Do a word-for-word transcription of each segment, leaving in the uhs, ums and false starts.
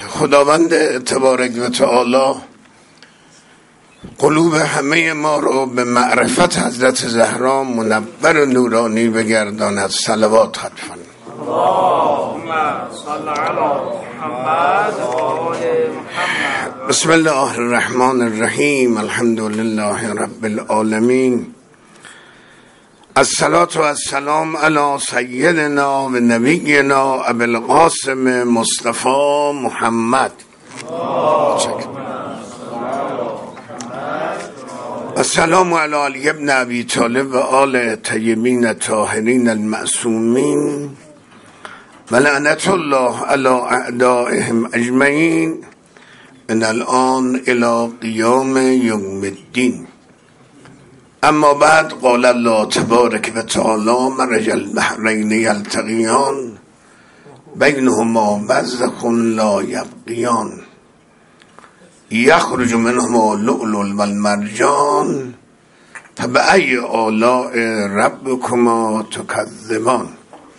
خداوند تبارک و تعالی قلوب همه ما رو به معرفت حضرت زهرا منور و نورانی بگرداند. صلوات حتما. اللهم صل علی محمد و آل محمد. بسم الله الرحمن الرحیم. الحمد لله رب العالمین. الصلاة و السلام علی سیدنا و نبینا ابی القاسم مصطفی محمد. السلام علی علی ابن ابی طالب و آل طیبین الطاهرین المعصومین و لعنت الله علی اعدائهم اجمعین من الان الی قیام یوم الدین. اما بعد، قال الله تبارک و تعالی مرج البحرین یلتقیان بینهما برزخ لا یبغیان یخرج منهما اللؤلؤ والمرجان فبأی آلاء ربکما تکذبان.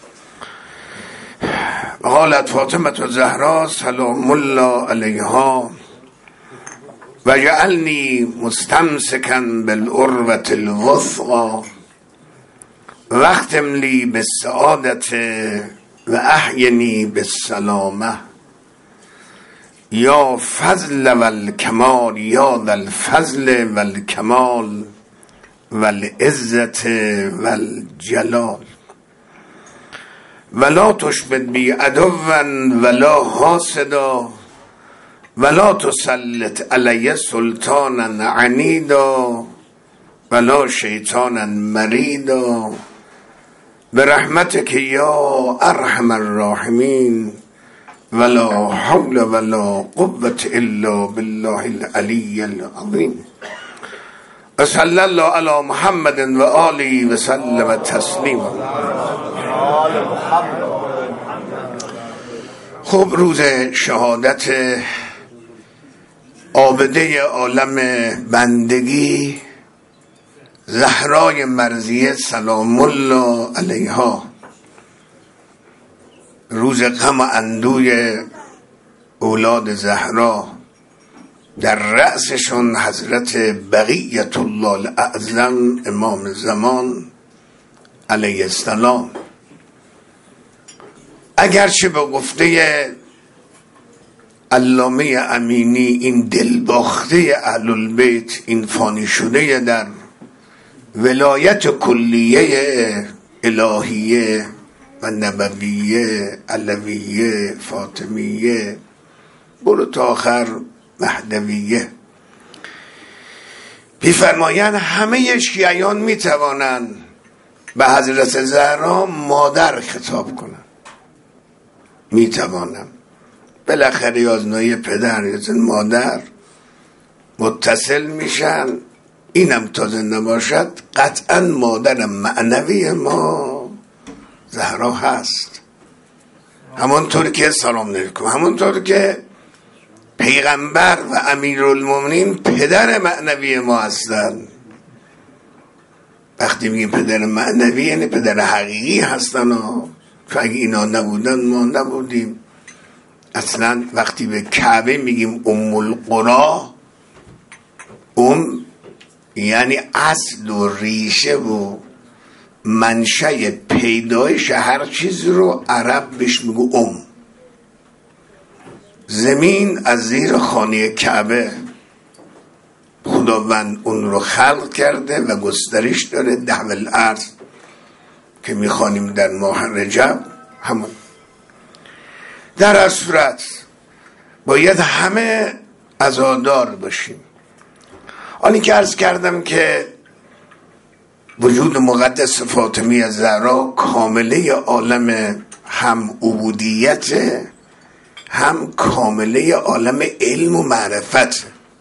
قالت فاطمة الزهراء سلام الله علیها و جعلنی مستمسکا بالعروة الوثقی واختم لی بالسعادة و احینی بالسلامة یا فضل و الکمال یا ذا الفضل و الکمال و العزت و الجلال ولا تشبت بی عدوا ولا حاسدا ولا تسلط علی سلطانا عنیدا ولا شیطانا مریدا برحمتک یا ارحم الراحمین ولا حول ولا قوة الا بالله العلی العظیم. و صلی الله علی محمد و آله و سلم تسلیما. خب، روز شهادت عابده عالم بندگی زهرای مرضیه سلام الله علیها، روز غم و اندوی اولاد زهرا، در رأسشون حضرت بقیت الله الاعظم امام زمان علیه السلام. اگرچه به گفته علامه امینی این دلباخته اهل البیت، این فانی شده در ولایت کلیه الهیه و نبویه علویه فاطمیه برو تا آخر مهدویه، می‌فرمایند همه شیعیان میتوانند به حضرت زهرا مادر خطاب کنند، میتوانند. بالاخره یازنایی پدر یا مادر متصل میشن. اینم تا زنده باشد قطعا مادر معنوی ما زهرا هست، همونطور که سلام علیکم، همونطور که پیغمبر و امیرالمومنین پدر معنوی ما هستن. وقتی میگیم پدر معنوی یعنی پدر حقیقی هستن ها. چون اگه اینا نبودن ما نبودیم. اصلا وقتی به کعبه میگیم ام القرا، ام یعنی اصل و ریشه و منشأ پیدایش هر چیز رو عرب بهش میگو ام. زمین از زیر خانه کعبه خداوند اون رو خلق کرده و گسترش داره، دهو الارض که میخوانیم در ماه رجب. همون در هر صورت باید همه عزادار باشیم. آنی که عرض کردم که وجود مقدس فاطمی الزهرا کامله عالم هم عبودیت، هم کامله عالم علم و معرفت.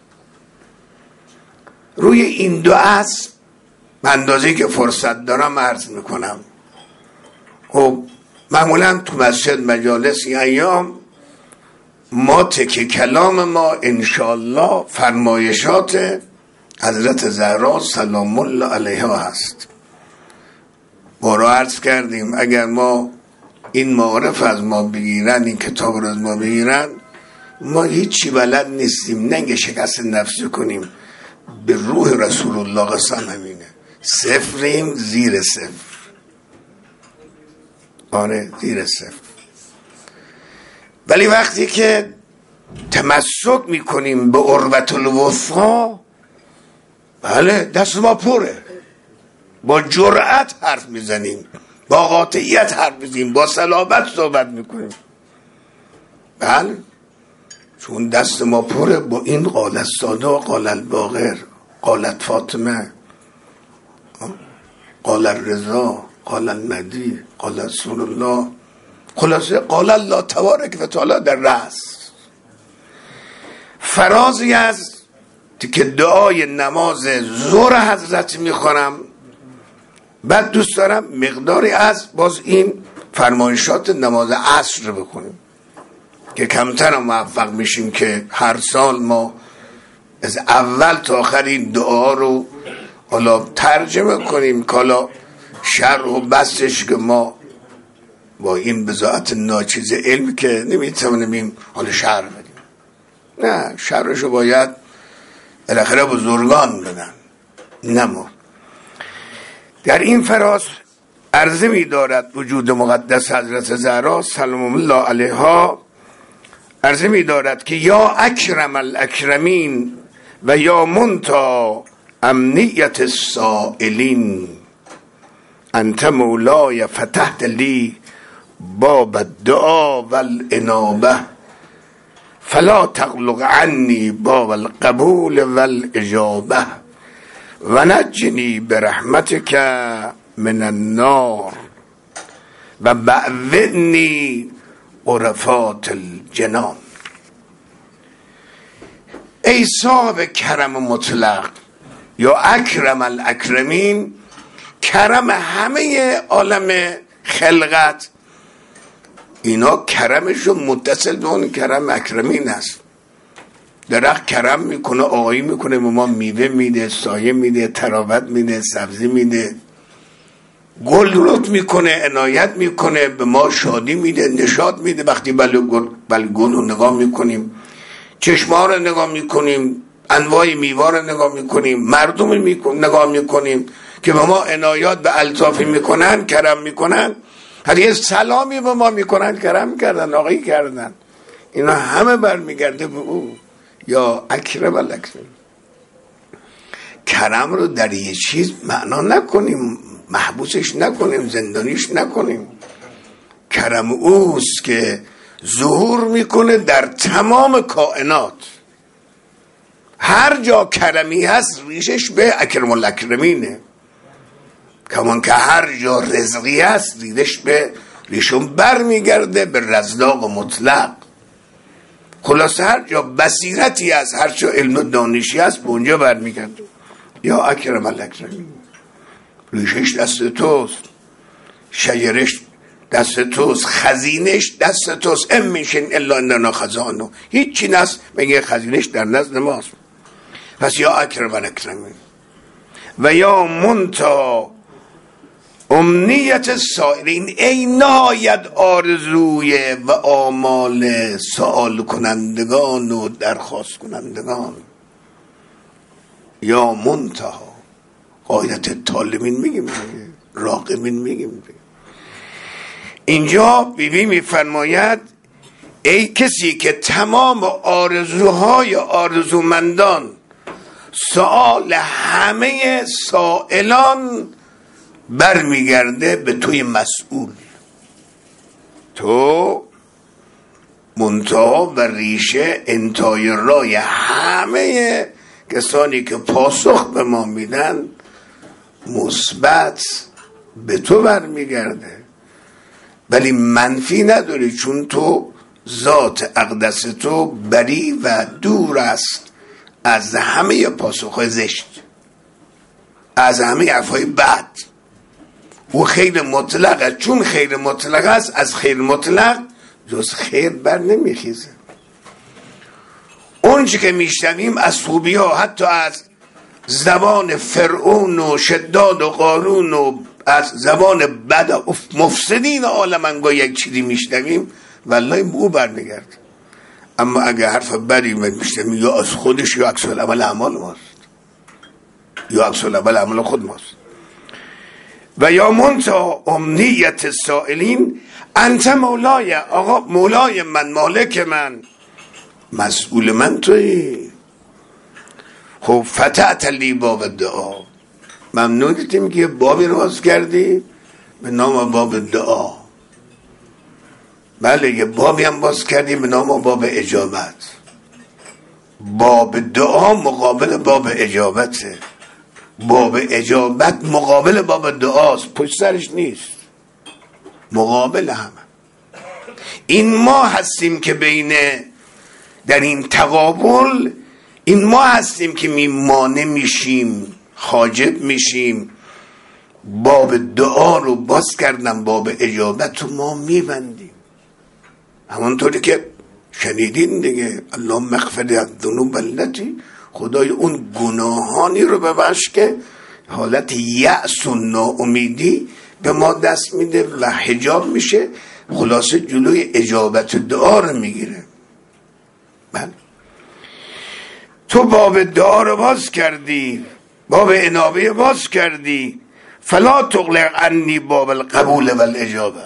روی این دو اصل به اندازه‌ای که فرصت دارم عرض میکنم. خب معمولا تو مسجد مجالس این ایام ما تکه کلام ما انشاءالله فرمایشات حضرت زهرا سلام الله علیها هست. بارا عرض کردیم اگر ما این معارف از ما بگیرن، این کتاب رو از ما بگیرن، ما هیچی بلد نیستیم، ننگ شکست نفسی کنیم. به روح رسول الله قسم همینه، صفریم، زیر صفر. آره زیر صفر. ولی وقتی که تمسک میکنیم به عروة الوثقی، بله دست ما پره، با جرأت حرف میزنیم، با قاطعیت حرف میزنیم، با صلابت صحبت میکنیم. بله چون دست ما پره با این قال الساده، قال الباقر، قالت فاطمه، قال الرضا، قال المهدی، قال رسول الله، خلاصه قال الله تبارک و تعالی در رأس. فرازی از که دعای نماز ظهر حضرت میخونم، بعد دوست دارم مقداری از باز این فرمایشات نماز عصر بکنیم که کمتر هم موفق میشیم که هر سال ما از اول تا آخر این دعا رو حالا ترجمه کنیم، کالا شرح و بستش که ما با این بضاعت ناچیز علم که نمیتونیم حالا شرح بدیم. نه، شرحشو باید بالاخره بزرگان بدن، نه ما. در این فراز عرضه می دارد وجود مقدس حضرت زهرا سلام الله علیها، عرضه می دارد که یا اکرم الاکرمین و یا منتا امنیت السائلین، انت مولای فتحت لی باب الدعا والانابه، فلا تغلق عنی باب القبول والاجابه، و نجنی برحمتک من النار و بعثنی غرفات الجنان. ای صاحب کرم مطلق یا اکرم الاکرمین، کرم همه عالم خلقت، اینا کرمشون متصل به اون کرم اکرمین است. درخت کرم میکنه، آقایی میکنه، به ما میوه میده، سایه میده، تراوت میده، سبزی میده، گل رت میکنه، عنایت میکنه، به ما شادی میده، نشاط میده. وقتی بل گل بل گل رو نگاه میکنیم، چشم‌ها رو نگاه میکنیم، انواع میوه رو نگاه میکنیم، مردم رو نگاه میکنیم که به ما عنایات به الطافی میکنن، کرم میکنن، هر یه سلامی به ما میکنن، کرم کردن، آقایی کردن، اینا همه برمیگرده به او. یا اکرم الاکرم. کرم رو در یه چیز معنا نکنیم، محبوسش نکنیم، زندانیش نکنیم. کرم اوست که ظهور میکنه در تمام کائنات. هر جا کرمی هست ریشش به اکرم الاکرمینه، کمان که هر جا رزقی هست ریشش به ریشون بر میگرده به رزاق مطلق. خلاصه هر جا بصیرتی هست، هر جا علم و دانشی هست، به اونجا بر میگرده. یا اکرم الاکرمین، ریشش دست توست، شجرش دست توست، خزینش دست توست. ام میشن الا اننا خزانو، هیچی نست مگه خزینش در نزد ماست. پس یا اکرم الاکرمین و یا منتا امنیت السائلین، ای نهایت آرزوی و آمال سوال کنندگان و درخواست کنندگان. یا منتها، قاعدت طالبین میگیم، راقبین میگیم. اینجا بیبی میفرماید ای کسی که تمام آرزوهای آرزومندان، سوال همه سائلان برمیگرده به توی مسئول. تو منتها و ریشه انتهای رای همه کسانی که پاسخ به ما میدن مثبت به تو برمیگرده، ولی منفی نداری، چون تو ذات اقدس تو بری و دور است از همه پاسخ زشت، از همه حرفای بد. او خیر مطلقه، چون خیر مطلق است، از خیر مطلق جز خیر بر نمیخیزه. اون چی که میشنویم از خوبی ها، حتی از زبان فرعون و شداد و قارون و از زبان بد و مفسدین عالم انگاه یک چیزی میشنویم، والله به او برمیگرد. اما اگه حرف بدی میشنم یا از خودش یا عکس العمل اعمال ماست، یا عکس العمل اعمال خود ماست. و یا منتها امنیت سائلین انت مولای، آقا مولای من، مالک من، مسئول من تویی. خب فتحت لی باب دعا، ممنون دیدیم که بابی باز کردی به نام باب دعا. بله یه بابی هم باز کردیم به نام باب اجابت. باب دعا مقابل باب اجابته، باب اجابت مقابل باب دعاست، پشت سرش نیست، مقابل همه. این ما هستیم که بین در این تقابل، این ما هستیم که میمانه میشیم، حاجب میشیم. باب دعا رو باز کردن، باب اجابت رو ما میبندیم. همونطوری که شنیدین دیگه، اللهم اغفر لی الذنوب التي، خدای اون گناهانی رو ببخش که حالت یأس و ناامیدی به ما دست میده و حجاب میشه، خلاصه جلوی اجابت دعا رو میگیره. بله تو باب دعا رو باز کردی، باب انابه باز کردی، فلا تغلق عنی باب القبول والاجابه.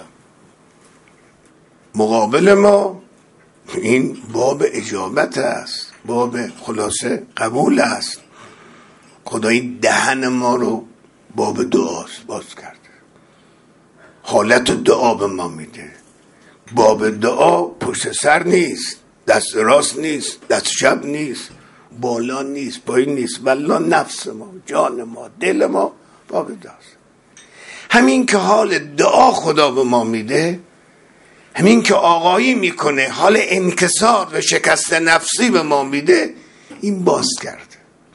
مقابل ما این باب اجابت است، باب خلاصه قبول است. خدای دهن ما رو باب دعاست باز کرده، حالت دعا به ما میده. باب دعا پشت سر نیست، دست راست نیست، دست چپ نیست، بالا نیست، پایین نیست، والله نفس ما، جان ما، دل ما باب دعاست. همین که حال دعا خدا به ما میده، همین که آقایی میکنه، حال انکسار و شکست نفسی به ما میده، این باز کرده.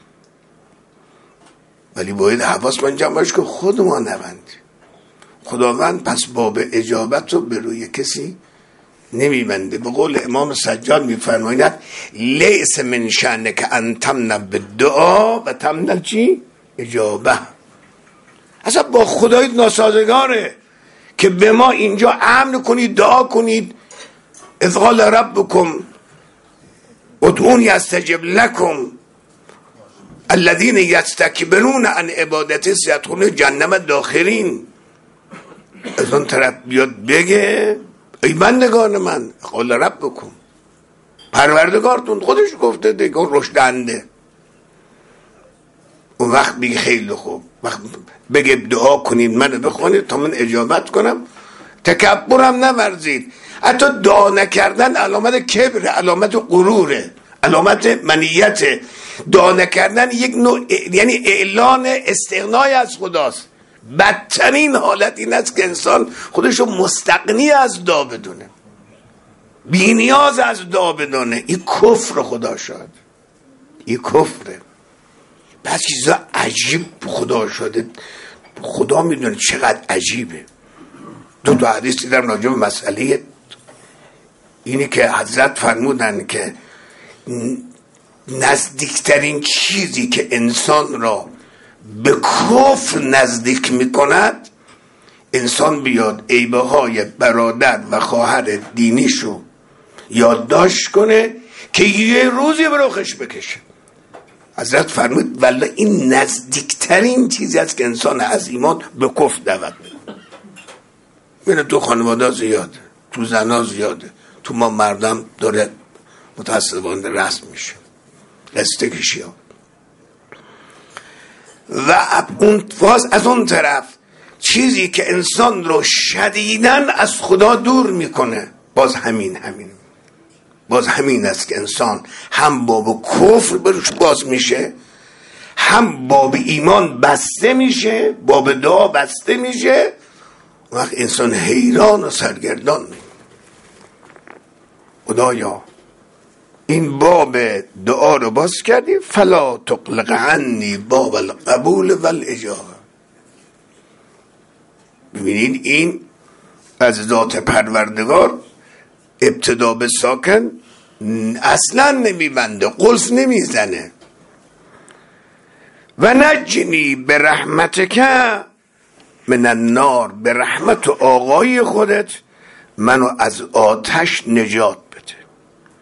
ولی باید حواس من جمع باشه که خود ما نبندیم. خداوند پس باب اجابت رو به روی کسی نمیبنده. به قول امام سجاد میفرماید لیس من شأنک که ان تمنع بالدعا و تمنع چی؟ اجابه. اصلا با خدای ناسازگاره که به ما اینجا امر کنید، دعا کنید. اذ قال ربکم ادعونی استجب لکم الذین یستکبرون عن عبادتی سیدخلون جهنم داخرین. از اون طرف بیاد بگه ای بندگان من، قال ربکم، پروردگارتون خودش گفته دیگه، اون رشدنده. اون وقت بگه خیلی خوب، وقت بگه دعا کنید منو بخونید تا من اجابت کنم. تکبرم نورزید. حتی دعا نکردن علامت کبر، علامت غروره، علامت منیت. دعا نکردن یک نوع یعنی اعلان استغنای از خداست. بدترین حالت این است که انسان خودشو مستغنی از دعا بدونه، بی نیاز از دعا بدونه. این کفر خدا شد، این کفره. بعض چیزا عجیب خدا شده، خدا میدونه چقدر عجیبه. دو تا حدیث دیدم راجع به مسئله اینی که حضرت فرمودن که نزدیکترین چیزی که انسان را به کفر نزدیک میکند، انسان بیاد عیبه های برادر و خواهر دینیشو یادداشت کنه که یه روزی به رخش بکشه. حضرت فرمود والله این نزدیکترین چیزی است که انسان از ایمان به کفر دعوت میده. بینه تو خانواده زیاده، تو زنا زیاده، تو ما مردم داره متاسفانه رسم میشه، قصه کشی ها. و اون فاز از اون طرف چیزی که انسان رو شدیداً از خدا دور میکنه، باز همین همین باز همین است که انسان هم باب کفر بروش باز میشه، هم باب ایمان بسته میشه، باب دعا بسته میشه. وقت انسان حیران و سرگردان میشه. خدایا این باب دعا رو باز کردی، فلا تغلق عنی باب القبول والاجابه. ببینید این از ذات پروردگار ابتدا به ساکن اصلا نمیبنده، قلف نمیزنه. و نجنی به رحمتک من النار، به رحمت و آقای خودت منو از آتش نجات بده.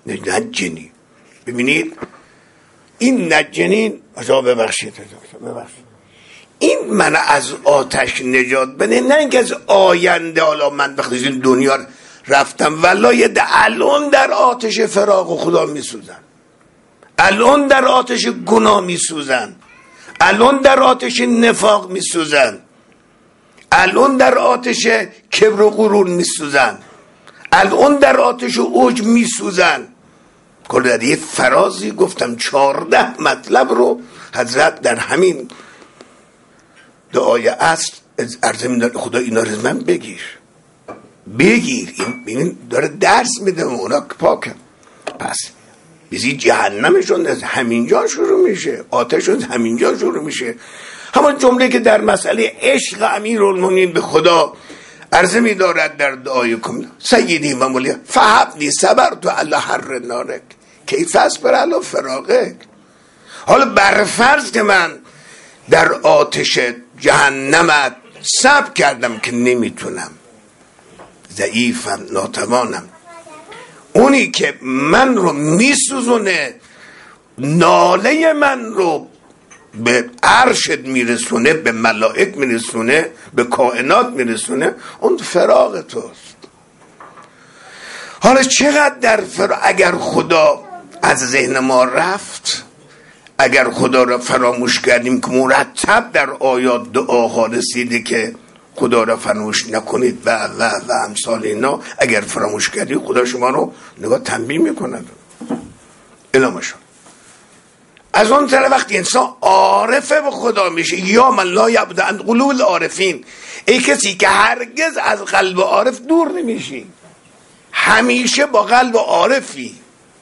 نجنی. ببینید این نجنین آجا ببخشید ببخشید این من از آتش نجات بده، نه اینکه از آینده. حالا من وقتی این دنیا رفتم والله الان در آتش فراق و خدا میسوزن، الان در آتش گناه میسوزن، الان در آتش نفاق میسوزن، الان در آتش کبر و غرور میسوزن، الان در آتش اوج میسوزن. کل در یه فرازی گفتم چهارده مطلب رو حضرت در همین دعای اصل عرض می‌داره خدا اینا رو من بگیر بگیر. این داره درس میده اونا پاکن. پس بیزی جهنمشون از همینجا شروع میشه، آتشون از همینجا شروع میشه. همون جمله که در مسئله عشق امیرالمومنین به خدا عرض می‌دارد در دعای کم سیدی و مولا فحبنی صبرت علی حر نارک کیف اصبر علی فراقک. حالا برفرض که من در آتش جهنمت صبر کردم که نمیتونم، ضعیفم، ناتوانم، اونی که من رو میسوزونه، ناله من رو به عرشت میرسونه، به ملائک میرسونه، به کائنات میرسونه، اون فراق توست. حالا چقدر در فراق، اگر خدا از ذهن ما رفت، اگر خدا را فراموش کردیم که مرتب در آیات دعاها رسیده که خدا را فراموش نکنید و و و امثال اینا، اگر فراموش کردید خدا شما رو نگاه تنبیه میکند. الهام شد. از اون طرف وقتی انسان عارفه به خدا میشه، یا من لا یبعد عن قلوب العارفین، ای کسی که هرگز از قلب عارف دور نمیشی، همیشه با قلب عارفی.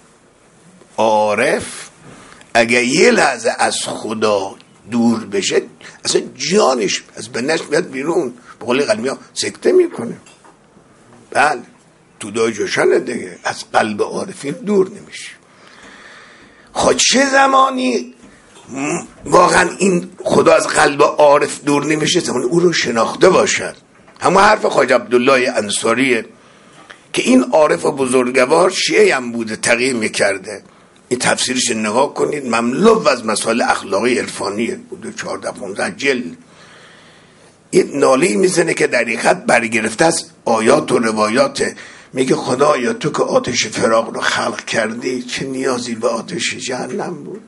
عارف اگه یه لحظه از خدا دور بشه اصلا جانش از بنش میاد بیرون، به قول قلبی ها سکته میکنه. بله تو دای جوشنه دیگه، از قلب عارفین دور نمیشه. خود چه زمانی واقعا این خدا از قلب عارف دور نمیشه؟ زمانی او رو شناخته باشد. همون حرف خواجه عبدالله انصاریه که این عارف و بزرگوار شیعه هم بوده، تغییر میکرده. این تفسیرش نگاه کنید، مملو از مسائل اخلاقی عرفانیه، بوده چهارده پانزده جلد. این ناله میزنه که در حقیقت برگرفته از آیات و روایات. میگه خدایا تو که آتش فراق رو خلق کردی، چه نیازی به آتش جهنم بود؟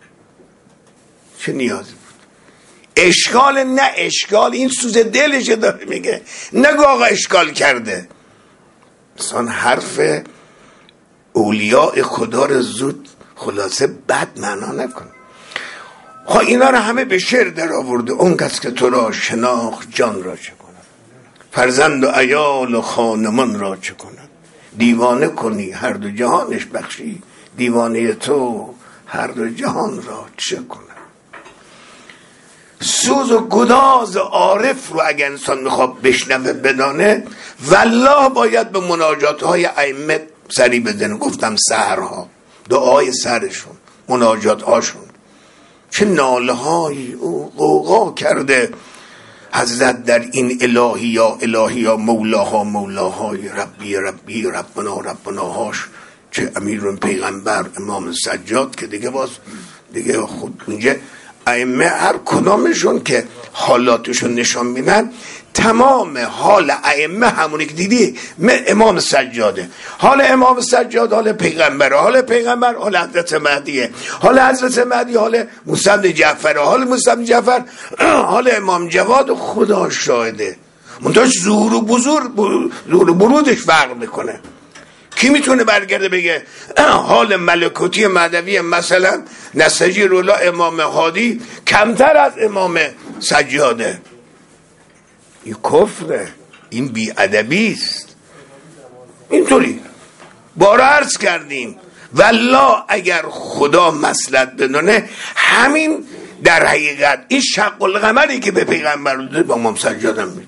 چه نیازی بود؟ اشکال نه اشکال این سوز دلش داره. میگه نگو آقا اشکال کرده. مثلا حرف اولیاء خدا رو زود خلاصه بد معنا نکن. خب اینا رو همه به شعر در آورده. اون کس که تو را شناخت جان را چه کند، فرزند و عیال و خانمان را چه کند، دیوانه کنی هر دو جهانش بخشی، دیوانه تو هر دو جهان را چه کند. سوز و گداز عارف رو اگه انسان میخواد بشنوه بدانه، والله باید به مناجات های ائمه سری بزنه. گفتم سحرها، دعای سرشون، مناجات هاشون، چه ناله های او غوغا کرده حضرت در این الهی یا الهی یا مولاها مولاهای ربی ربی ربنا ربناهاش. چه امیرون پیغمبر امام سجاد که دیگه باز دیگه خود اونجا ائمه هر کدامشون که حالاتشون نشان میدن، تمام حال ائمه همونی که دیدی امام سجاده، حال امام سجاد حال پیغمبر، حال پیغمبر حال حضرت مهدیه، حال حضرت مهدی حال موسی بن جعفر، حال موسی بن جعفر حال امام جواد. خدا شاهده منتاش ظهور و بزرگ ظهور و برودش فرق میکنه. کی میتونه برگرده بگه حال ملکوتی مهدوی مثلا نسجی رولا امام هادی کمتر از امام سجاده؟ این کفره، این بی‌ادبی است. اینطوری بارا عرض کردیم والله اگر خدا مصلحت بدونه همین در حقیقت این شق القمری که به پیغمبر داده با امام سجاد هم میده،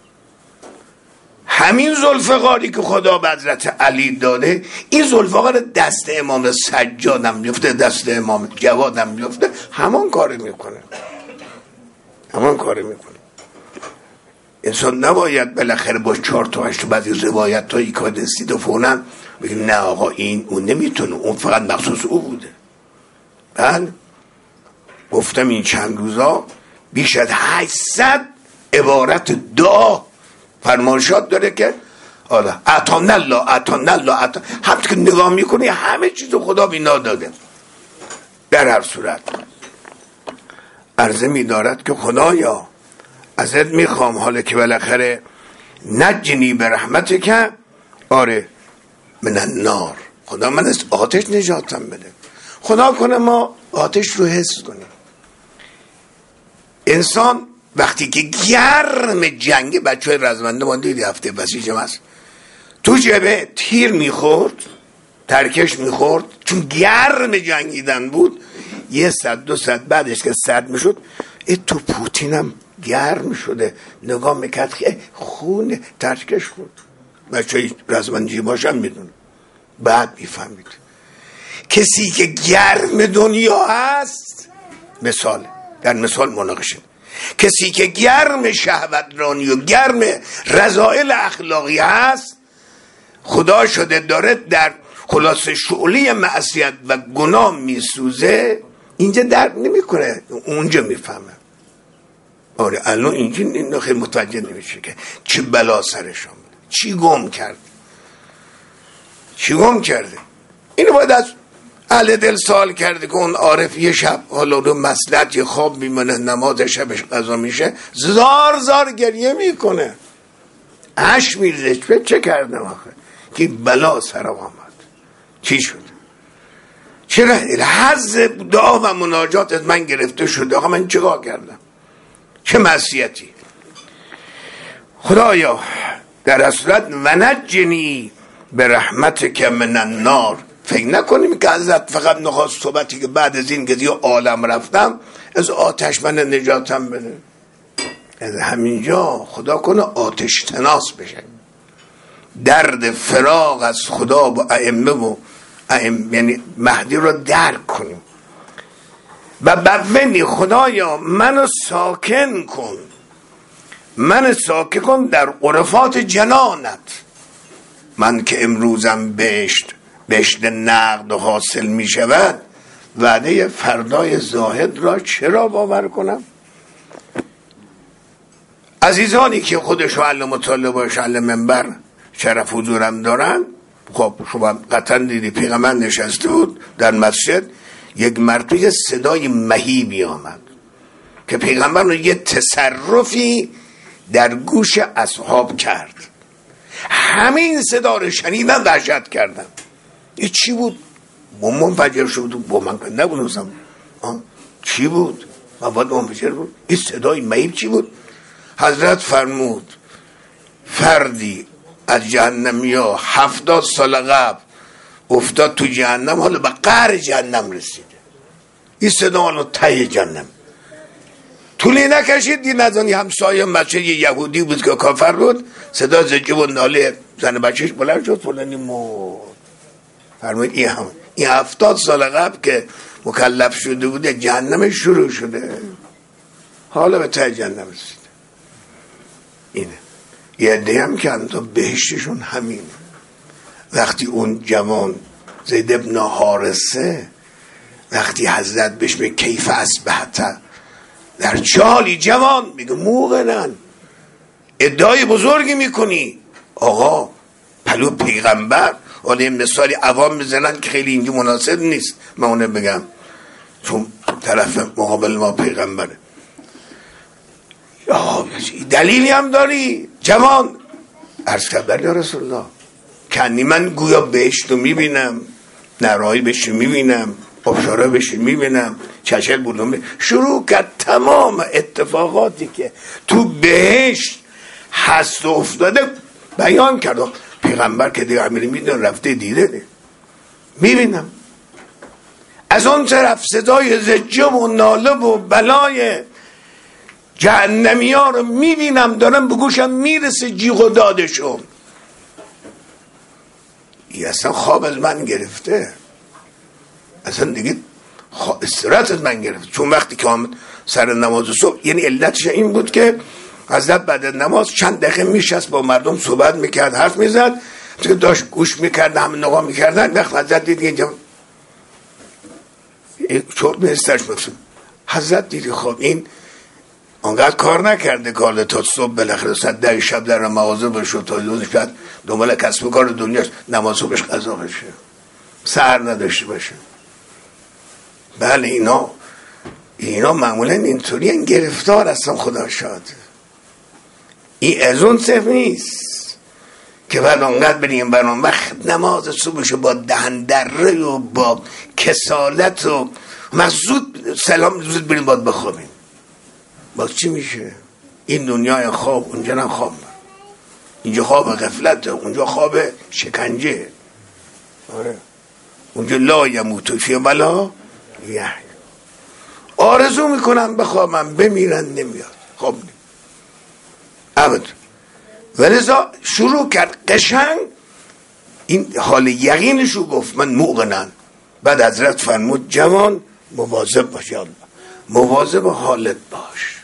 همین ذوالفقاری که خدا به حضرت علی داده، این ذوالفقار دست امام سجاد هم میفته، دست امام جواد هم میفته، همان کاری میکنه، همان کاری میکنه. انسان نباید بالاخره با چهار تا هشت بعضی روایت هایی که دستید و فونن بگیم نه آقا این اون نمیتونه، اون فقط مخصوص او بوده. بله گفتم این چند روزا بیش از هشتصد عبارت دعا فرمایشات داره که آره اتان الله اتان الله اتان، هم که نگاه میکنی همه چیز خدا بینا داده. در هر صورت عرضه می‌دارد که خدایا ازت میخوام حالا که بالاخره نجنی به رحمت که آره من النار، خدا من از آتش نجاتم بده. خدا کنه ما آتش رو حس کنیم. انسان وقتی که گرم جنگه، بچه های رزمنده ما دیدی هفته بسیجم هست تو جبه تیر میخورد ترکش میخورد، چون گرم جنگیدن بود یه صد دو صد بعدش که سرد میشد ای تو پوتینم گرم شده، نگاه میکرد که خون ترکش خورد. بچه های رزمندی باشن میدون. بعد میفهمید کسی که گرم دنیا هست، مثال در مثال مناقشه، کسی که گرم شهوترانی و گرم رذائل اخلاقی هست، خدا شده داره در خلاص شعله معصیت و گناه میسوزه، اینجا درک نمیکنه، اونجا میفهمه. آره الان اینجا این خیلی متوجه نمیشه که چه بلا سرش آمده، چی گم کرد، چی گم کرده. اینو باید از اهل دل سوال کرده که اون عارف یه شب حالا رو مصلحت یه خواب میمونه، نماز شبش قضا میشه، زار زار گریه میکنه، عشق میریزه. چه کردم آخه که بلا سرم آمد، چی شد؟ چرا حظ دعا و مناجات از من گرفته شده؟ آقا من چیکار کردم؟ چه معصیتی؟ خدایا در اصلت و نجنی به رحمت که من النار. فکر نکنیم که ازت فقط نخواست صحبتی که بعد از این گذی عالم رفتم از آتش من نجاتم بده. از همینجا خدا کنه آتش تناس بشه، درد فراق از خدا و ائمه و ائمه یعنی مهدی رو درک کنیم و ببینی خدایا منو ساکن کن، من ساکن کن در غرفات جنانت. من که امروزم بهشت بهشت نقد و حاصل می شود، وعده فردای زاهد را چرا باور کنم؟ عزیزانی که خودشو اهل مطالعه باشه، اهل منبر شرف حضورم دارن، خب شما قطعا دیدی پیغمبر نشسته بود در مسجد، یک مرتبه صدای مهیبی آمد که پیغمبر یه تصرفی در گوش اصحاب کرد. همین صدا رو شنیدن وحشت کردن. این چی بود؟ بوم منفجر شد. بوم من نبودم. چی بود؟ مواد منفجر بود. این صدای مهیب چی بود؟ حضرت فرمود فردی از جهنمی ها هفتاد سال قبل افتاد تو جهنم، حالا به قعر جهنم رسیده. این صدا حالا ته جهنم. طولی نکشید دی نزانی همسایه بچه یهودی بود که کافر بود، صدا زجه و ناله زن بچهش بلند شد، فلانی مرد. فرمود این هم این هفتاد سال قبل که مکلف شده بوده جهنم شروع شده، حالا به ته جهنم رسیده. اینه یه عده هم که تا بهشتشون همینه. وقتی اون جوان زید ابن حارثه وقتی حضرت بهش به کیف اصبحت در چالی جوان میگه موقعا ادعای بزرگی میکنی آقا پلو پیغمبر. حالا مثالی عوام میزنن که خیلی اینجا مناسب نیست من اونه بگم چون طرف مقابل ما پیغمبره. یا دلیلی هم داری جوان؟ عرض کردم یا رسول الله کنی من گویا بهشتو میبینم، نرایی بهش میبینم، آبشاره بهش میبینم، چشل بودم. شروع کرد تمام اتفاقاتی که تو بهشت هست و افتاده بیان کردم. پیغمبر که دیگه امیری میدون رفته دیده میبینم. از اون طرف صدای زجه و ناله و بلای جهنمی ها رو میبینم دارم به گوشم میرسه جیغ و دادشون. این اصلا خواب از من گرفته، اصلا دیگه استراحت از من گرفت. چون وقتی که آمد سر نماز صبح، یعنی علتش این بود که حضرت بعد از نماز چند دقیقه میشست با مردم صحبت میکرد، حرف میزد. که داشت گوش میکرد همه نگاه میکردن، وقت حضرت دید اینجا چرت نیستش بسید. حضرت دیدی خب این انقدر کار نکرده کار تا صبح بالاخره ساعت ده شب در مغازه باشه تا دوز شب دنبال کسب و کار دنیاش، نماز صبحش قضا بشه، سحر نداشته باشه. بله اینا اینا معمولا اینطوری این گرفتار هستن. خدا شاد این از اون صرف نیست که بعد اونقدر بریم برام وقت نماز صبحشو با دهن دره و با کسالت و زود سلام زود بریم باید بخوابیم. باز چی میشه؟ این دنیای خواب اونجا نه خواب، اینجا خواب غفلته، اونجا خواب شکنجه. آره اونجا لا یموت فی ولا یحیی. آرزو میکنم بخوابم بمیرن نمیاد خواب نمی ابدا. ولذا شروع کرد قشنگ این حال یقینشو گفت من موقنن. بعد حضرت فرمود جوان مواظب باش، یا الله مواظب حالت باش.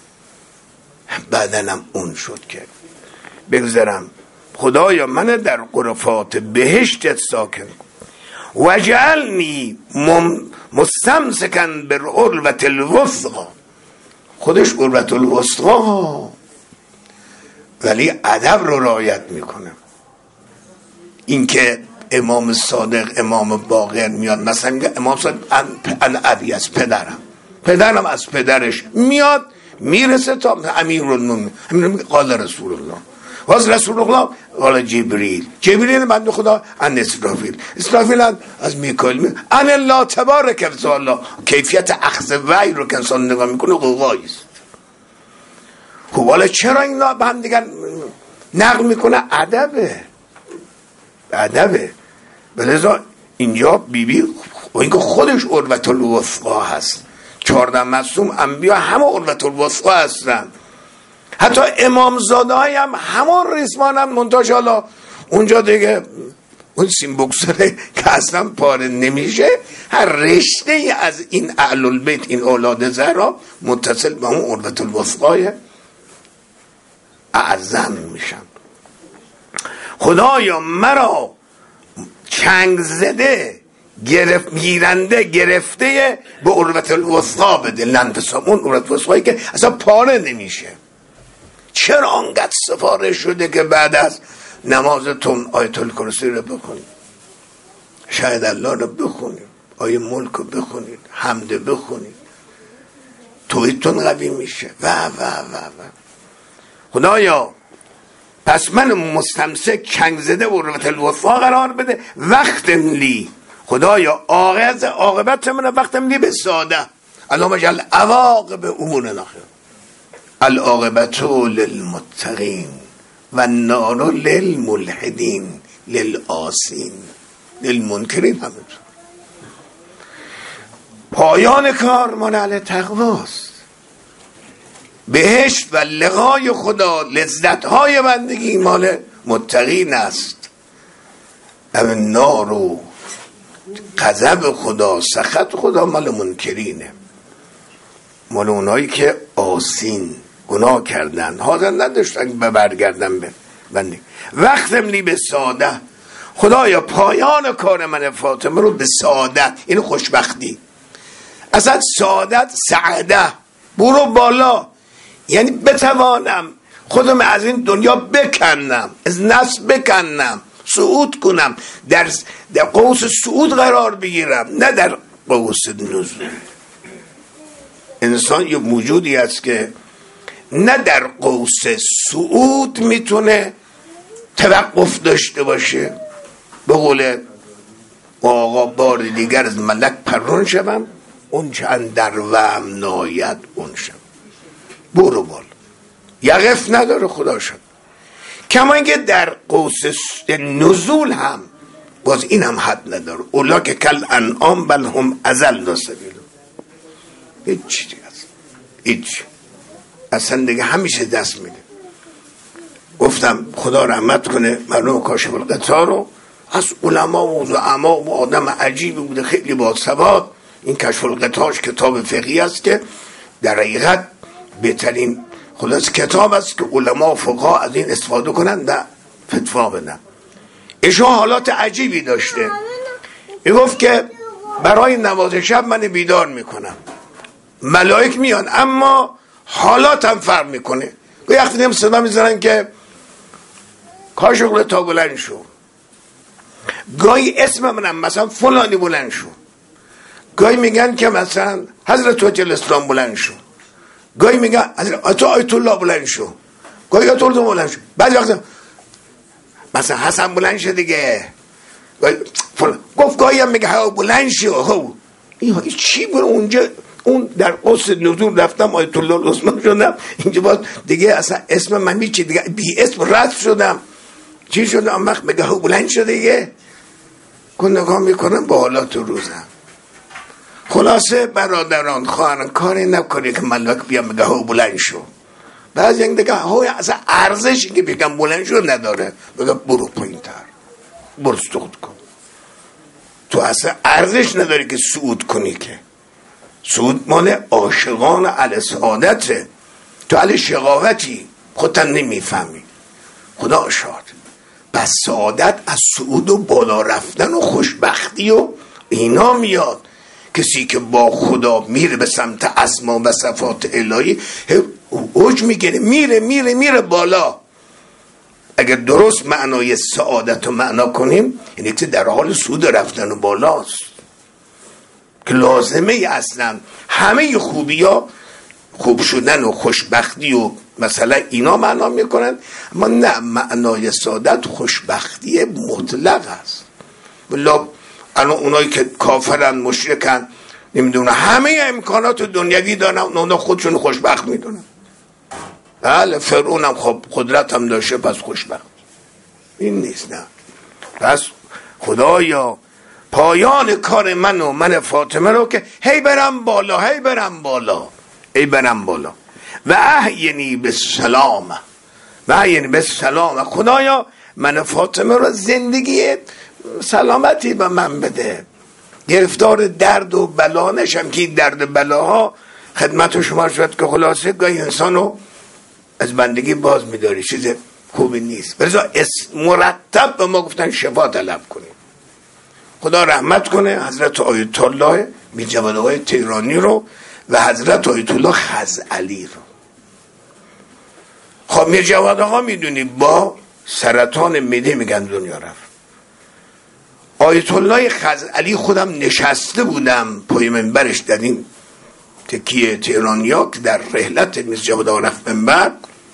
بعدنم اون شد که بگذارم خدایا من در غرفات بهشتت ساکن کن وجعلنی مستمسکن بالعروة الوثقی. خودش عروة الوثقی ولی ادب رو رعایت میکنه. این که امام صادق امام باقر میاد مثلا میگه امام صادق ان ابی از پدرم، پدرم از پدرش میاد میرسه تا امیرالمومنین. امیر قال رسول الله واز رسول الله قال جبریل، جبریل بنده خدا ان اسرافیل، اسرافیل از میکائیل. ان الله تبارک و تعالی. کیفیت اخذ وحی رو که انسان نگاه میکنه قوایی است. خب حالا چرا اینا به هم دیگر نقل میکنه؟ ادبه ادبه. بلذا اینجا بیبی بی و اینکه خودش عروة الوثقی هست. چهارده معصوم انبیا همه عروة الوثقی هستن. حتی امامزاده های هم همون ریسمان هم منتاج. حالا اونجا دیگه اون سیم بکسره که اصلا پاره نمیشه. هر رشته ای از این اهل البیت این اولاد زهرا متصل به اون عروة الوثقی اعظم میشن. خدایا مرا چنگ زده گرفت گیرنده گرفته به عروة الوثقی بده. لنفسام اون عروة الوثقی که اصلا پاره نمیشه. چرا انقدر سفارش شده که بعد از نمازتون آیت الکرسی رو بخونید، شاید الله رو بخونید، آیه ملک رو بخونید، حمد بخونید، توحیدتون قوی میشه و و و و خدایا پس من مستمسک چنگ زده و عروة الوثقی قرار بده. وقت لی خدایا آغاز عاقبت من وقت لی به ساده. اللهم اجعل عواقب امورنا خیر. العاقبت للمتقین و النار للملحدین للعاصین للمنکرین. همینطور پایان کار مال اهل تقواست. بهشت و لقای خدا لذت های بندگی مال متقین است. و نار و غضب خدا سخط خدا مال منکرینه، مال اونایی که عاصین گناه کردن حاضر نداشتن به برگردن به بندگی. وقت املی به ساده. خدایا پایان کار من فاطمه رو به سعادت، این خوشبختی، اصلا سعادت سعاده برو بالا، یعنی بتوانم خودم از این دنیا بکنم، از نفس بکنم، صعود کنم، در, در قوس صعود قرار بگیرم، نه در قوس نزول. انسان یه موجودی است که نه در قوس صعود میتونه توقف داشته باشه. به قول آقا بار دیگر از ملک پرون شوم اون چند در وهم ناید اون شم. برو بال یقف نداره خدا شد. کما اینکه در قوس نزول هم باز این هم حد نداره. اولا که کل انعام بل هم اضل سبیل. هیچ چیزی هست هیچ اصلا دیگه همیشه دست میده. گفتم خدا رحمت کنه مرحوم کاشف الغطا رو، از علما و زعما و آدم عجیبی بوده، خیلی باثبات. این کشف الغطاش کتاب فقهی است که در حقیقت بهترین خلاص کتاب است که علما و فقها از این استفاده کنند و فتوا بدن. ایشون حالات عجیبی داشته. میگفت که برای نماز شب من بیدار میکنم، ملائک میان اما حالاتم فرق میکنه. گویا وقتی هم صدا میزنن که کاشغل تا بلند شو، گاهی اسم منم مثلا فلانی بلند شو، گاهی میگن که مثلا حضرت حجه الاسلام بلند شو، گاهی میگن حضرت آیت الله بلند شو، گاهی آیت الله بلند شو. بعضی وقتا مثلا حسن بلند شو دیگه، گفت گاهی هم میگه ها بلند شو. ها این چی بود اونجا؟ اون در قصد نزول رفتم آیت الله العظمی شدم، اینجا باز دیگه اصلا اسم من میچی دیگه بی اسم رد شدم. چی شدم؟ وقت میگه ها بلند شو دیگه. کن نگاه میکنم با حالات روزم. خلاصه برادران خواهران کاری نکنی که ملک بیام میگه ها بلند شو. بعضی این دیگه ها اصلا ارزشی که بگم بلند شو نداره، بگه برو پایین تر، برو صعود کن. تو اصلا ارزش نداری که صعود کنی، که صعود مال عاشقان اهل سعادته. تو اهل شقاوتی خودت نمیفهمی. خدا شاد. بس سعادت از صعود و بالا رفتن و خوشبختی و اینا میاد. کسی که با خدا میره به سمت اسما و صفات الهی اوج میگیره، میره میره میره بالا. اگر درست معنای سعادت رو معنا کنیم، یعنی که در حال صعود رفتن و بالاست که لازمه اصلا همه خوبی ها خوب شدن و خوشبختی و مثلا اینا معنا میکنن. اما نه، معنای سعادت خوشبختی مطلق است. بلا الان اونایی که کافرن مشرکن نمیدونه همه امکانات دنیوی دارن، اونا خودشون خوشبخت میدونن. بله فرعون هم خب قدرت هم داشته پس خوشبخت. این نیست. نه، پس خدایا پایان کار من و من فاطمه رو که هی برم بالا هی برم بالا هی برم بالا و احینی به سلام و احینی به سلام. خدایا من فاطمه رو زندگی سلامتی به من بده، گرفتار درد و بلا نشم که این درد بلاها خدمت شما شد که خلاصه گاهی انسانو از بندگی باز میداری، چیز خوبی نیست. بذار مرتب به ما گفتن شفا طلب کنیم. خدا رحمت کنه حضرت آیت الله میرجواد آقای تهرانی رو و حضرت آیت الله خزعلی رو. خب میرجواد آقا میدونی با سرطان معده میگن دنیا رفت. آیت الله خزعلی خودم نشسته بودم پای منبرش در این تکیه تهرانیا که در رحلت میرجواد آقا رفت منبر،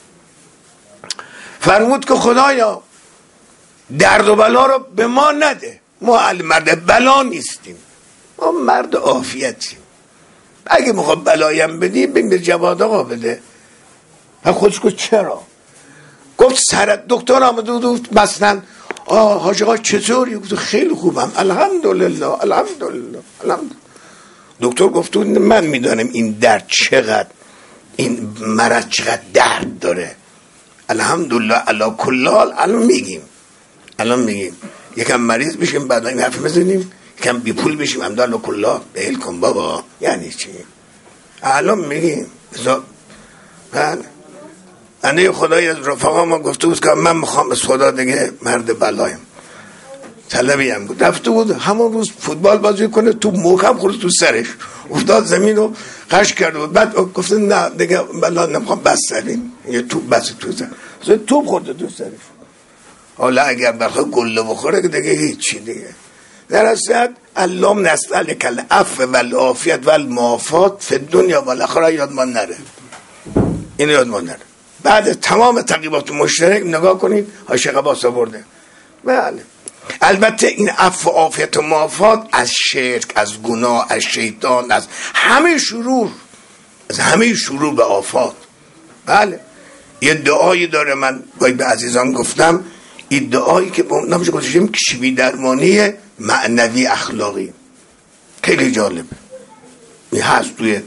فرمود که خدایا درد و بلا رو به ما نده، ما مرد بلا نیستیم، ما مرد عافیتیم. اگه میخواد بلایم بدی به میرجواد آقا بده. و خودش گفت چرا؟ گفت سرت دکتر آمده بود مثلا آه حاج آقا چطوری؟ گفت خیلی خوبم الحمدلله الحمدلله الحمدلله. دکتر گفت من میدانم این درد چقدر، این مرض چقدر درد داره. الحمدلله علی کل حال. الان میگیم الان میگیم یکم مریض بشیم بعد این حرف بزنیم، یکم بی پول بشیم الحمدلله کل حال بهل کن بابا. یعنی چی؟ الان میگیم بذار من انه خدای از رفقا ما گفته بود که من میخوام از خدا دیگه مرد بلایم. طلبی هم بود رفته بود همون روز فوتبال بازی کنه، تو محکم خورد تو سرش افتاد زمین و قش کرد بود. بعد گفته نه دیگه بلا نمیخوام بس سرین یه توپ بس تو سر توپ خورده تو سرش. حالا اگر بخواه گله بخوره که دیگه هیچی دیگه. در اصل اللهم نسألک العفو والعافیت والمعافات فی الدنیا والآخرة. یادمان نره، اینو یادمان نره. بعد تمام تقریبات مشترک نگاه کنید حاشیه عباس آورده. بله البته این عفو و عافیت و معافات از شرک، از گناه، از شیطان، از همه شرور، از همه شرور به آفات. بله یه دعایی داره، من باید به عزیزان گفتم، این دعایی که نمیشه گذاشتیم کشیوی درمانی معنوی اخلاقی، خیلی جالبه. این هست توی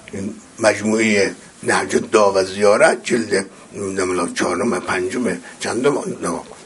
مجموعه نهج الدعا و زیارت جلد نمیدونم چهارم پنجم چندم نگاه کن.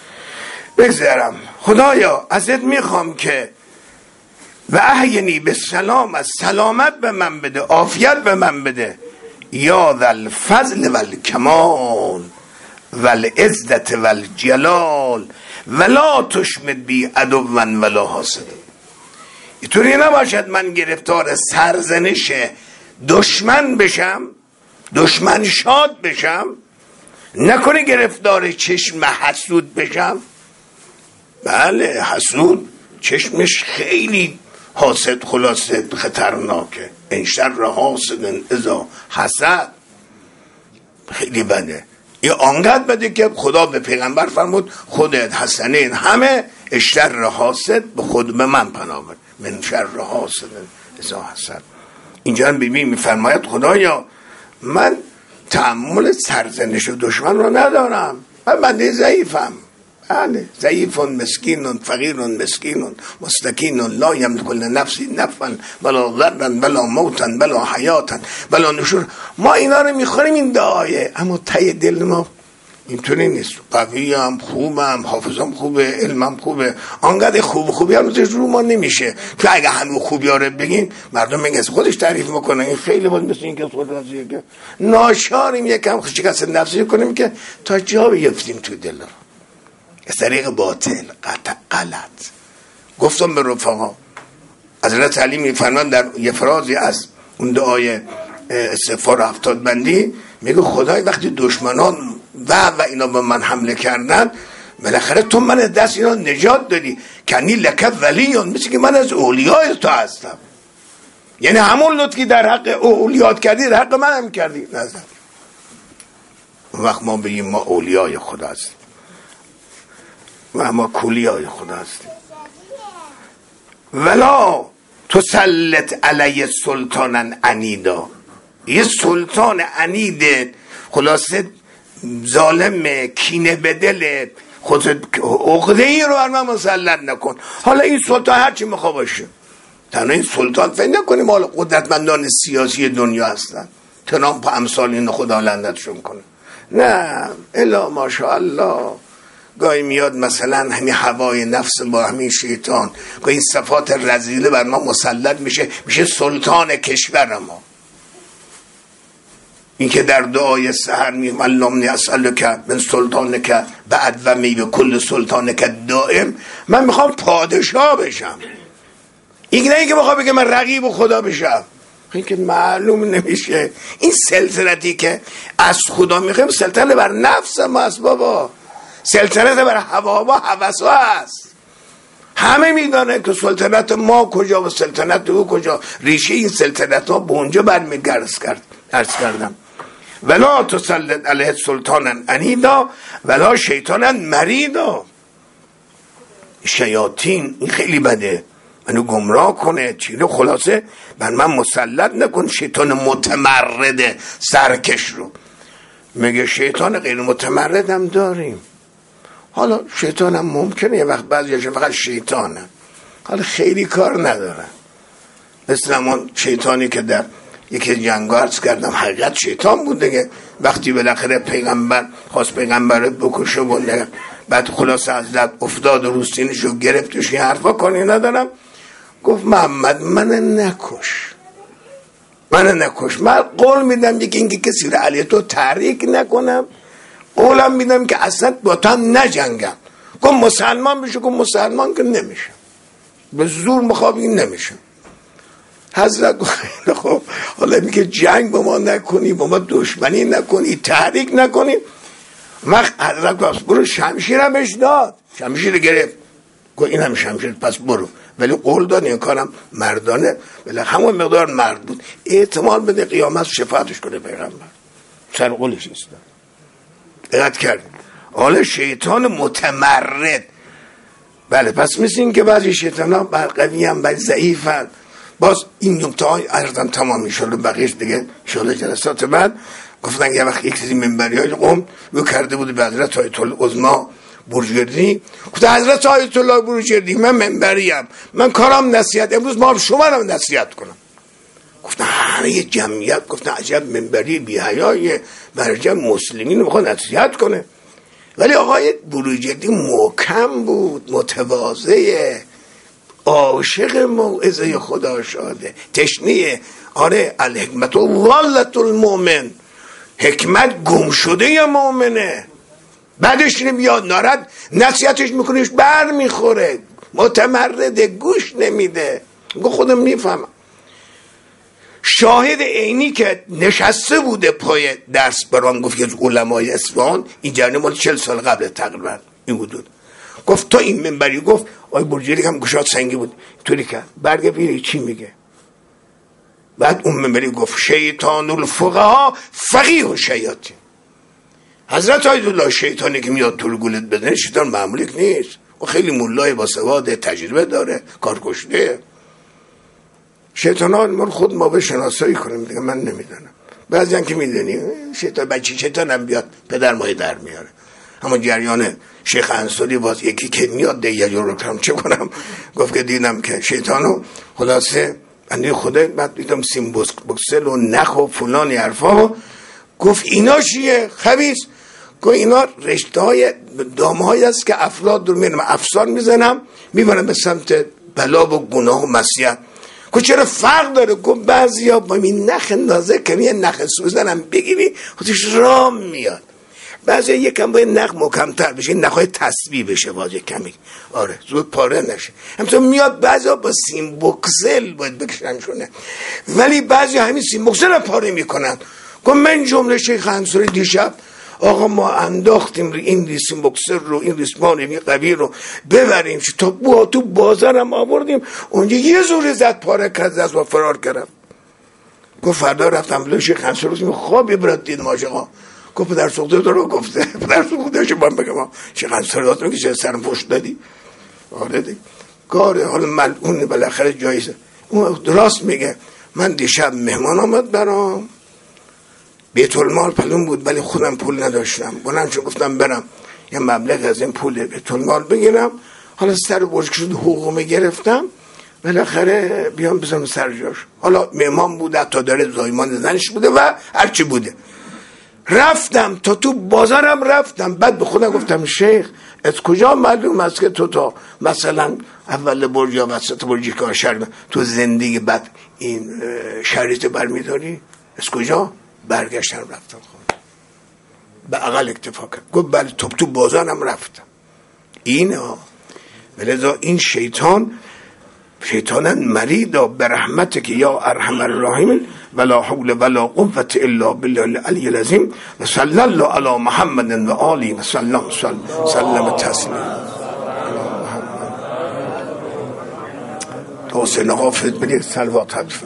بگذارم خدایا ازت میخوام که و احینی به سلام، از سلامت به من بده، عافیت به من بده. یا ذا الفضل والکمال والعزت والجلال ولا تشمت بی عدو ولا حاسد. اینطوری نباشد من گرفتار سرزنش دشمن بشم، دشمن شاد بشم، نکنه گرفتار چشم حسود بشم. بله حسود چشمش خیلی حاسد خلاصه خطرناکه. ان شر حاسد اذا حسد، خیلی بده. این آنقدر بده که خدا به پیغمبر فرمود خودت حسنین همه شر حاسد به خود به من پناه بر. من شر حاسد اذا حسد. اینجا هم ببین میفرماید خدایا من تحمل سرزنش و دشمن رو ندارم، من بنده ضعیفم. بله ضعیفون مسکینون فقیرون مسکینون مستکینون لا یملک لنفسی نفعا ولا ضرا ولا موتا ولا حیاتا ولا نشور. ما اینا رو میخوریم این دعایه، اما ته دل ما اینطوری نیست. قویم خوبم، حافظم خوبه، علمم خوبه، آنقدر خوب خوبی هم رو ما نمیشه که اگه همون خوبی ها رو بگیم مردم میگن خودش تعریف میکنه این خیلی بود مثل این که خود راضیه که ناشاریم یکم شکست نفسی کنیم که تا جا بیفتیم تو دل رو از طریق باطل قطع غلط. گفتم به رفقا حضرت علی میفرمان در یه فرازی از اون دعای استغفار هفتاد بندی میگه خدای وقتی دشمنان و و اینا به من حمله کردن بالاخره تو من دست اینا نجات دادی، کنی لکه ولیون، مثل که من از اولیای تو هستم. یعنی همون لطفی در حق اولیات کردی در حق من هم کردی. نظر وقت ما بگیم ما اولیای خدا هستیم و ما کولیای خدا هستیم. ولا تسلط علی سلطانا عنیدا، یه سلطان عنید خلاصه ظالم کینه به دل خود عقده ای رو بر من مسلط نکن. حالا این سلطان هر چی میخوا باشه، تنها این سلطان فکر نکنیم حالا قدرتمندان سیاسی دنیا هستن ترامپ امثال این خدا لعنتشون کنه، نه الا ماشاءالله. گاهی میاد مثلا همین هوای نفس با همین شیطان گاهی این صفات رذیله بر ما مسلط میشه، میشه سلطان کشور ما. این که در دعای سحر میگم اللهم اسالک من سلطانک بعد و می به کل سلطانک دائم، من میخوام پادشاه بشم. این نه اینکه بخوام بگم من رقیب خدا بشم، این که معلوم نمیشه. این سلطنتی که از خدا میخوایم سلطنت بر نفس ما است بابا، سلطنت بر هوا و هوس هست. همه میدانه که سلطنت ما کجا و سلطنت او کجا، ریشه این سلطنت ها به اونجا برمیگرد کرد. عرض کردم ولا تسلط علیه سلطانا عنیدا ولا شیطانا مریدا. شیاطین این خیلی بده، منو گمراه کنه چیزو خلاصه بر من مسلط نکن. شیطان متمرد سرکش رو میگه شیطان غیر متمرد هم داریم. حالا شیطان هم ممکنه یه وقت بعضیش فقط شیطانه، حالا خیلی کار نداره. مثل همون شیطانی که در یکی جنگ عرض کردم حقیقت شیطان بود دیگه. وقتی بالاخره پیغمبر خواست پیغمبر بکشه بود بعد خلاص حضرت افتاد و روستینشو گرفتش، این حرفا کنی ندارم. گفت محمد من نکش، من نکش، من قول میدم یکی اینکه کسی رو علیه تو تحریک نکنم، قولم میدم که اصلا با تو هم نجنگم. گفت مسلمان بشه، گفت مسلمان که نمیشه، به زور مخابی نمیشه. حضرت گفت خب حالا میگه جنگ با ما نکنی، با ما دشمنی نکنی، تحریک نکنی. من حضرت گفت برو شمشیرم بهش داد، شمشیر گرفت، گفت این هم شمشیر پس برو، ولی قول داد این کارم مردانه، ولی همون مقدار مرد بود، احتمال بده قیامت شفاعتش کنه پیغمبر، سر قولش است. دقت کرد حالا شیطان متمرد. بله پس مثل این که بعضی شیطان ها قوی هم بعضی ضعیف هم. باز این نکته های ارزم تمام میشده، بقیش دیگه شده جلسات بعد. گفتن یه وقت یک چیزی منبری های قوم رو کرده بود به حضرت آیت العظما بروجردی. گفت حضرت آیت الله بروجردی من منبریم، من کارم نصیحت، امروز ما شما رو نصیحت کنم. گفتن همه یه جمعیت گفتن عجب منبری بی حیای برجم مسلمین رو میخواد نصیحت کنه. ولی آقای بروجردی محکم بود، متواضع، عاشق موعظه خدا شاده، تشنه. آره الحکمت ضالت المؤمن، حکمت گم شده ی مؤمنه. بعدش نمیاد نارد نصیحتش میکنیش بر میخوره، متمرده، گوش نمیده. گو خودم میفهمم. شاهد عینی که نشسته بوده پای درس برام گفت که از علمای اصفهان، این جریان مال چهل سال قبل تقریبا این حدود، گفت تو این منبری، گفت آی برجری هم گشاد سنگی بود طوری کرد، برگه بیری چی میگه. بعد اون منبری گفت شیطان الفقها فقیه و شیاطین. حضرت آیت‌الله شیطانی که میاد تو رو گولت بزنه شیطان معمولی نیست، و خیلی مولای با سواد، تجربه داره، کارکشته. شیطان ما خود ما به شناسایی کنیم دیگه، من نمیدونم. بعضی هم که میدونی شیطان بچه شیطان هم بیاد پدر ماهی در میاره. همون جریان شیخ انصاری باز یکی که میاد دیگه رو کنم چه کنم، گفت که دیدم که شیطانو خلاصه بنده خدا، بعد دیدم سیم بکسل و نخ و فلان حرفا، گفت اینا چیه خبیث؟ گفت اینا رشته های دامه هایی است که افراد رو میرم افسار میزنم میبرم به سمت بلا و گناه و معصیت. گفت چرا فرق داره؟ گفت بعضیا با این نخ نازک که یه نخ سوزن هم بگیری خودش رام میاد، بعضی یکم باید نخ محکم‌تر بشه، نخهای تسبیح بشه واجه کمی، آره زود پاره نشه. همچنین میاد بعضیا با سیم بکسل باید بکشن شونه، ولی بعضی همین سیم بکسل پاره میکنن. گفت من جمله شیخ انصاری دیشب آقا ما انداختیم این ریسم بکسر رو، این ریسمان این قوی رو ببریم چه تا با تو بازارم آوردیم اونجا یه زور زد پاره کرد از و فرار کردم. گفت فردا رفتم بله شیخ انصاری خوابی برد دید ماجقا. گفت پدر سوخته رو گفته، پدر سوخته شو من بگم شیخ انصاری داد میگه چه سرم پشت دادی. آره دی کار حالا ملعون بالاخره جایزه. اون درست میگه. من دیشب مهمان آمد برام، بیت المال پلون بود ولی خودم پول نداشتم، بلند شو گفتم برم یه مبلغ از این پول بیت المال بگیرم، حالا سر برج شد حقوقم گرفتم بالاخره بیام بزنم سر جاش. حالا مهمان بود حتی داره زایمان زنش بوده و هرچی بوده. رفتم تا تو بازارم رفتم، بعد به خودم گفتم شیخ از کجا معلوم است که تو تا مثلا اول برج یا وسط برجی که شهر تو زندگی بعد این شریط برمیداری؟ از کجا؟ برگشتم رفتم خود به عقل اکتفا کرد. گفت بله تو تو بازارم رفتم. این ها ولذا این شیطان شیطانا مریدا برحمتک یا ارحم الراحمین ولا حول ولا قوة الا بالله العلی العظیم و صلی الله علی محمد و آله و سلم سلم تسلیما. تو حسین حافظ بگید صلوات حضرت.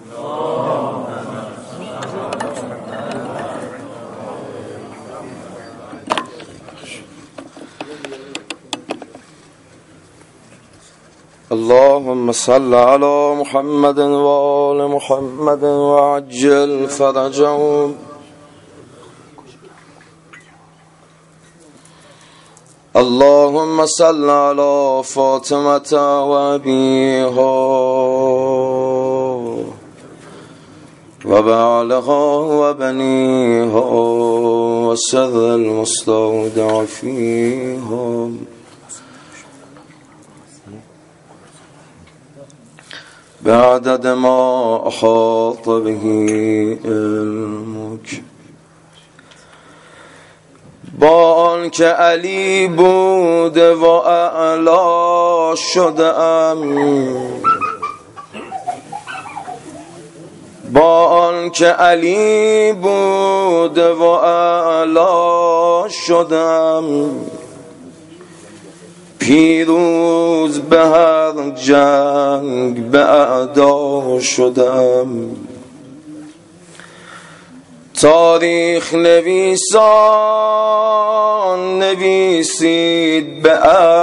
اللهم صل على محمد وآل محمد وعجل فرجهم. اللهم صل على فاطمة وأبيها وبعلها وبنيها وسر المستودع فيها بعدد ما أحاط به علمك. با آن که علی بود و اعلا شدم، با آن که علی بود و اعلا شدم، پیروز به هر جنگ به اعدا شدم. تاریخ نویسان نویسید به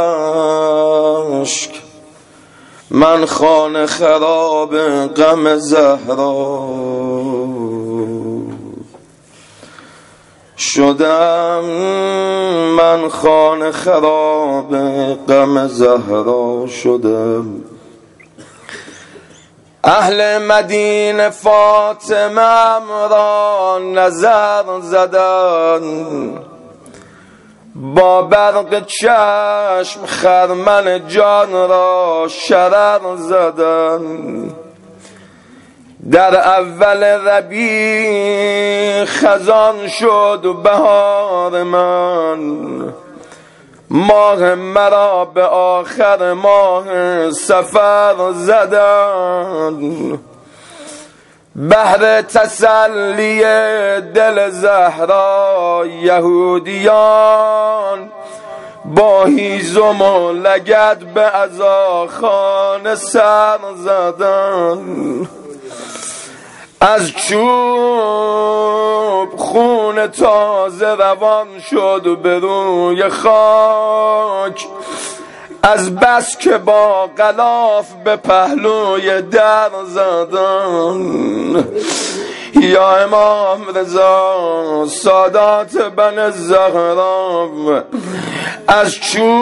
اشک، من خانه خراب غم زهرا شدم، من خانه خراب غم زهرا شدم. اهل مدینه فاطمه را نظر زدن، با برق چشم خرمن جان را شرر زدن. در اول ربیع خزان شد بهار من، ماه مرا به آخر ماه سفر زدن. بهر تسلی دل زهرا یهودیان با هیزم و لگد به عزاخانه سر زدن. از چوب خون تازه روان شد به روی خاک، از بس که با غلاف به پهلوی در زدن. یا امام رضا سادات بن زهرا، از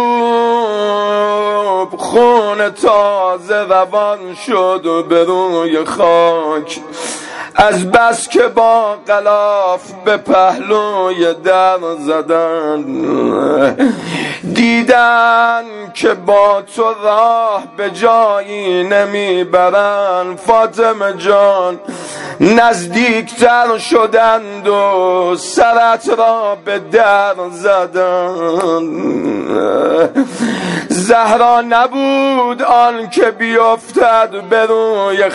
چوب خون تازه روان شد به روی خاک، از بس که با غلاف به پهلوی در زدن. دیدن که با تو راه به جایی نمیبرن، فاطمه جان نزدیکتر شدند و سرت را به در زدن. زهرا نبود آن که بیفتد به روی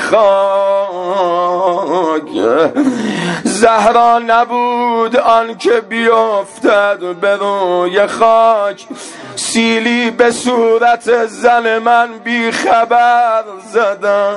خاک، زهرا نبود آن که بیفتد به روی خاک، سیلی به صورت زن من بی خبر زدن.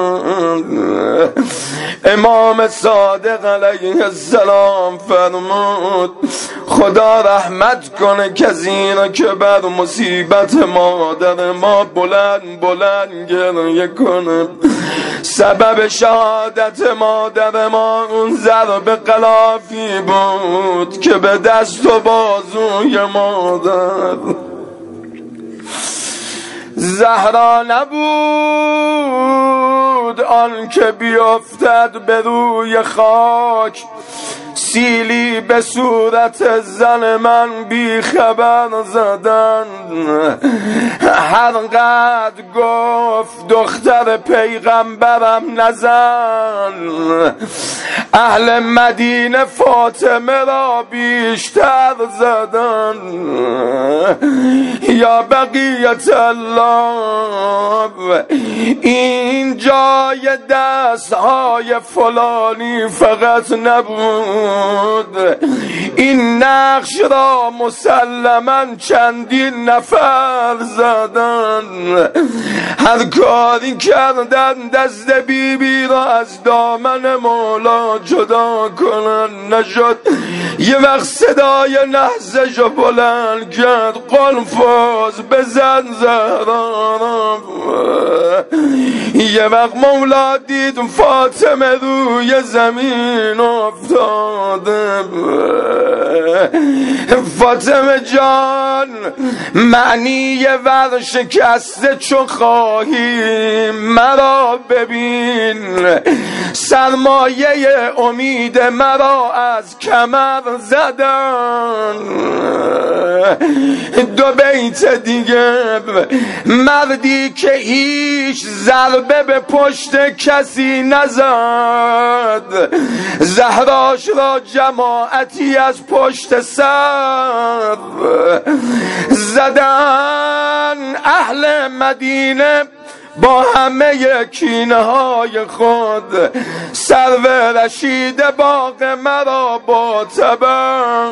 امام صادق علیه السلام فرمود خدا رحمت کنه کسی را که بر مصیبت مادر ما بلند بلند گریه کنه. سبب شهادت مادر ما اون ضرب غلافی بود که به دست و بازوی مادر. زهرا نبود آن که بیفتد به روی خاک، سیلی به صورت زن من بی خبر زدن. هر قدر گفت دختر پیغمبرم نزن، اهل مدینه فاطمه را بیشتر زدن. یا بقیت الله، این جای دستهای فلانی فقط نبود، این نقش را مسلما چندین نفر زدن. هر کاری کردن دست بی بی را از دامن مولا جدا کنن نشد. یه وقت صدای نهزش رو بلند کرد، قلفاز بزن زهرا. یه وقت مولا دید فاطمه روی زمین افتاده. فاطمه جان معنی ورشکسته چو خواهی مرا ببین، سرمایه امید مرا از کمر زدن. دو بیت دیگه، مردی که هیچ ضربه به پشت کسی نزد، زهراش را جماعتی از پشت سر زدن. اهل مدینه با همه کینه های خود سرو رشید باغ مرا با تبر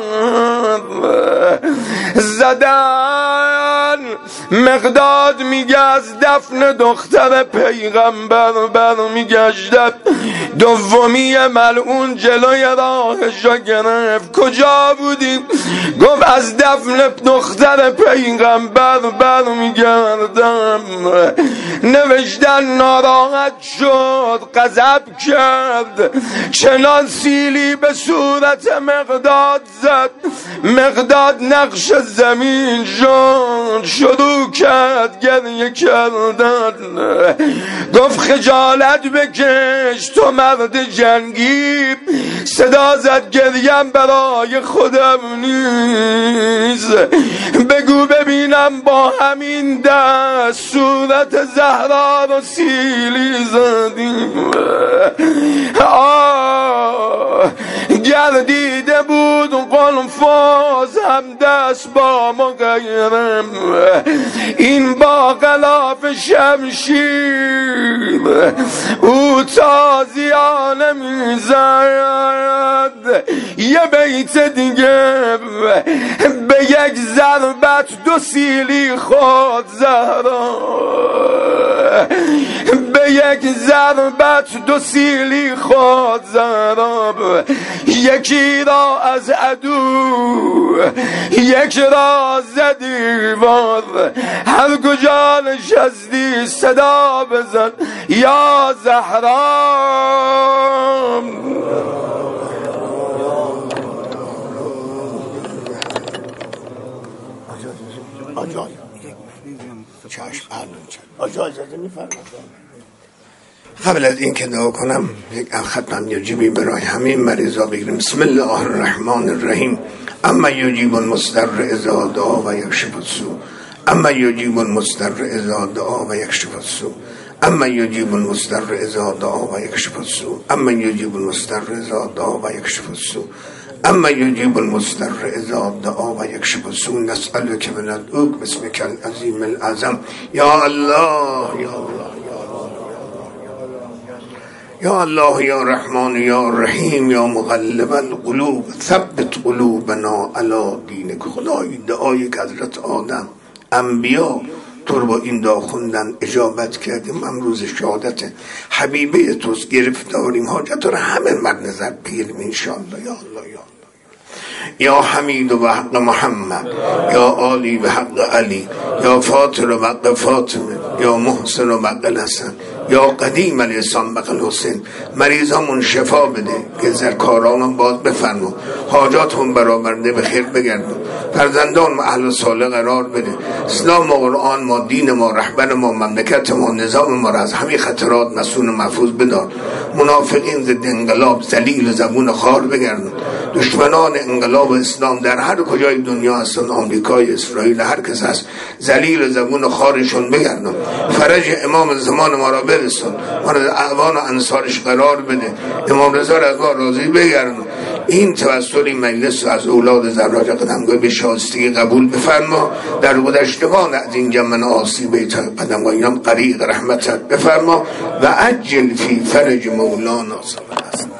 زدن. مقداد میگه از دفن دختر پیغمبر برمیگشتم، دومی ملعون جلوی راهش را گرفت. کجا بودیم؟ گفت از دفن دختر پیغمبر برمیگردم. نوشتن ناراحت شد، غضب کرد، چنان سیلی به صورت مقداد زد. مقداد نقش زمین شد، شروع کرد گریه کردن. گفت خجالت بکش، تو مرد جنگی. صدا زد گریم برای خودم نیست، بگو ببینم با همین دست صورت زهرا رو سیلی زدیم. اسباب و غیرم، این با غلاف شمشیر او تازیانه میزد. یه بیت دیگه به یک ضربت دو سیلی خود زهرا، به یک ضربت دو سیلی خود زهرا، یکی را از عدو یک را ز دیوار، هر کجا نشستی صدا بزن یا زهرا. آجای چشم آجای اجازه میفرمایید. قبل از این که دعا کنم یک ختم یجیبی برای همه مریضا بگیریم. بسم الله الرحمن الرحیم. اما یجیب المضطر اذا دعا و یکشف السوء، اما یجیب المضطر اذا دعا و یکشف السوء، اما یجیب المضطر اذا دعا و یکشف السوء، اما یجیب المضطر اذا دعا و یکشف السوء، اما یجیب المضطر اذا دعا و یکشف السوء. نسألک من ندعوک باسمک العظیم الاعظم. یا الله یا الله یا الله یا رحمان یا رحیم یا مقلب القلوب ثبت قلوبنا علی دینک. خدای دعای که حضرت آدم انبیا تو رو با این دعا خوندن اجابت کردیم. امروز شهادت حبیبه توست، گرفتاریم حاجت رو همه مد نظر بگیریم انشاءالله. یا الله یا یا حمید و حق محمد، یا عالی و حق علی، یا فاطر و حق فاطمه، یا محسن و حق الحسن، یا قدیم الاحسان بقل حسین. مریضامون شفا بده، گذرکارانم باز بفرما، حاجاتون برآورده به خیر بگردون، فرزندان و اهل صالح قرار بده. اسلام و قرآن ما، دین ما، رهبر ما، مملکت ما، نظام ما را از همه خطرات مسئول و محفوظ بدار. منافقین ضد انقلاب ذلیل و زبون خار بگردون. دشمنان انقلاب اسلام در هر کجای دنیا هستن، آمریکای، اسرائیل، هر کس هست، ذلیل و زبون خارشون بگردون. فرج امام زمان ما را برسون، ما را اعوان و انصارش قرار بده. امام رضا را از ما راضی بگردون. این توسلی مجلس از اولاد زراج قدمگاه به شایستگی قبول بفرما. در گذشتگان از این جمن آسی بیت قدمگاه اینام غریق رحمتت بفرما و عجل فی فرج مولانا صلی الله علیه و سلم.